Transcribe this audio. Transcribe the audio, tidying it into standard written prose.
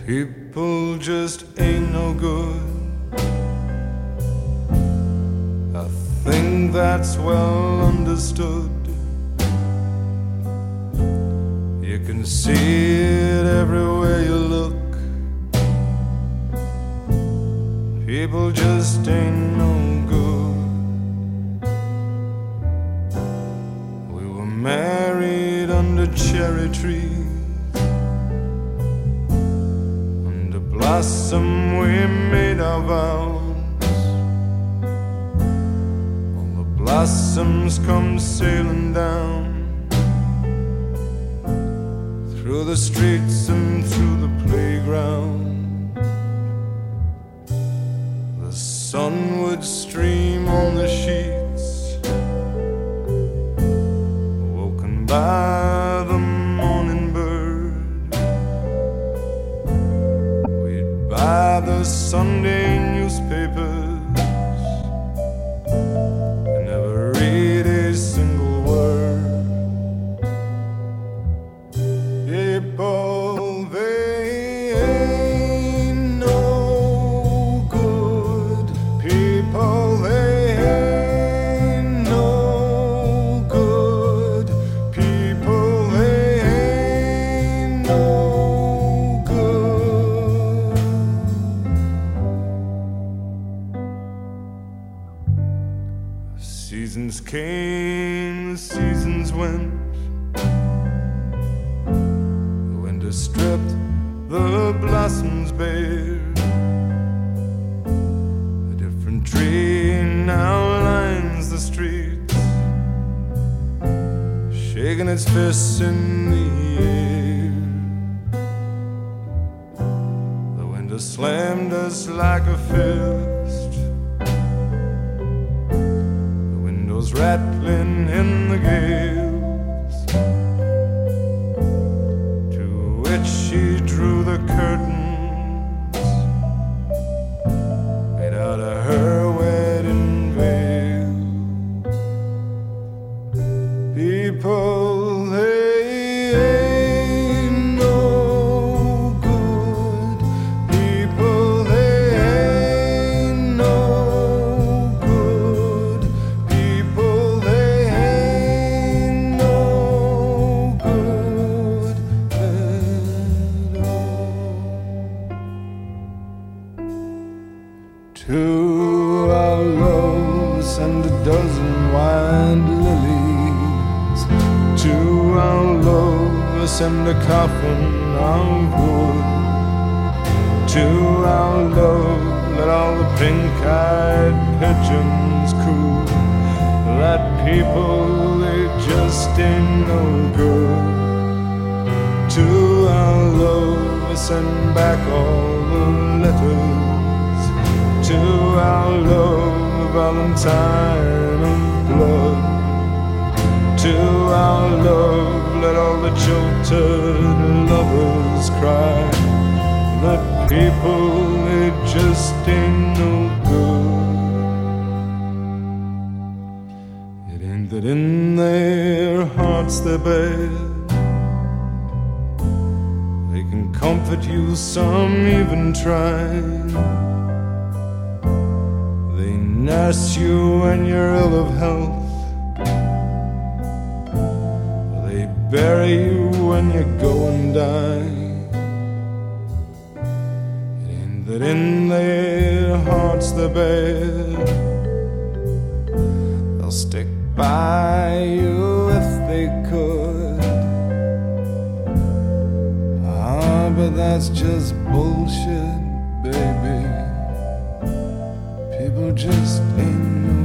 People just ain't no good. I think that's well understood. You can see it everywhere you look. People just ain't no good. We were married under cherry trees. Blossom, we made our vows. All the blossoms come sailing down through the streets and through the playground. The sun would stream on the sheets, woken by the morning bird. By the Sunday newspapers and never read a single word. People, they ain't no good. People, they ain't no good. People, they ain't no good. Seasons came, seasons went. The winter stripped the blossoms bare. A different tree now lines the streets, shaking its fists in the air. The winter slammed us like a fist, rattling in the gales, to which she drew the curtains made out of her wedding veil. People, they ain't no good. People, they ain't no good. To our loves send a dozen wild lilies. To our love send a coffin of wood. To our love let all the pink-eyed pigeons coo. That people, they just ain't no good. To our love send back all the letters. To our love, Valentine of blood. To our love, let all the jilted lovers cry. That people, they just ain't no good. It ain't that in their hearts they're bad. They can comfort you, some even try. Nurse you when you're ill of health. They bury you when you go and die. It ain't that in their hearts they're bad. They'll stick by you if they could. Ah, but that's just bullshit, baby. People just ain't no